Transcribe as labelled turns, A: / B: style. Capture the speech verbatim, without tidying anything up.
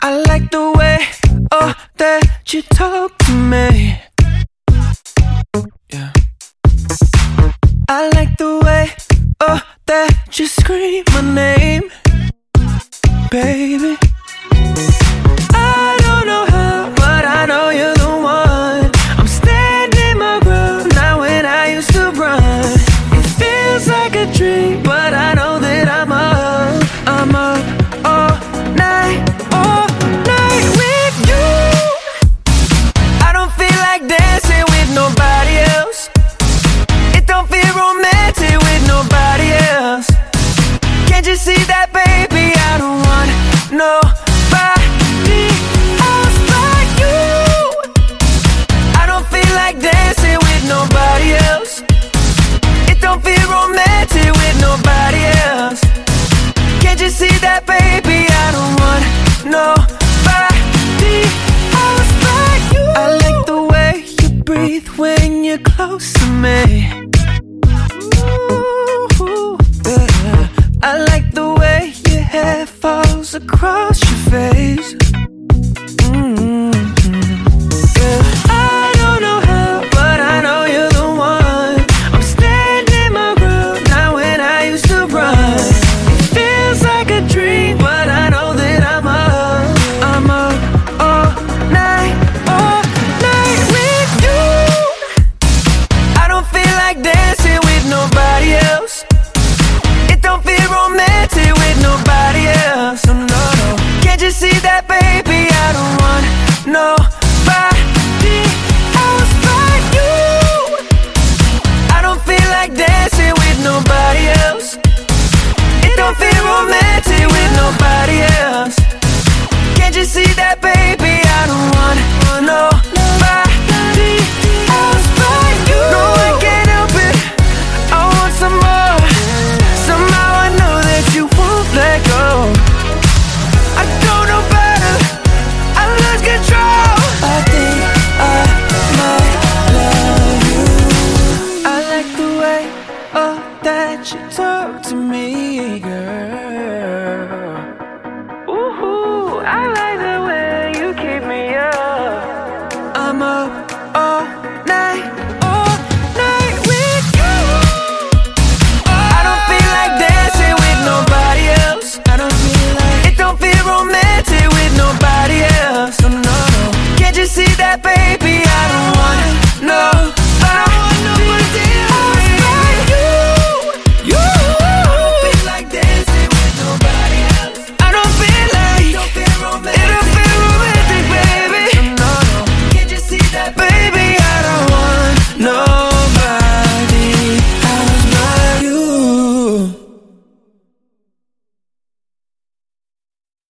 A: I like the way, oh, that you talk to me. Yeah. I like the way, oh, that you scream my name, baby. I don't know how, but I know you're the one. I'm standing my ground now when I used to run. It feels like a dream, but I know that I'm up. I'm up all night, all night with you. I don't feel like dancing with nobody else. It don't feel romantic with nobody else. Can't you see that, baby? I don't want nobody else but you. I don't feel like dancing with nobody else. It don't feel romantic with nobody else. Can't you see that, baby? I don't want nobody else but you. I like the way you breathe when you're close to me. Ooh, yeah. I like the way your hair falls across your face.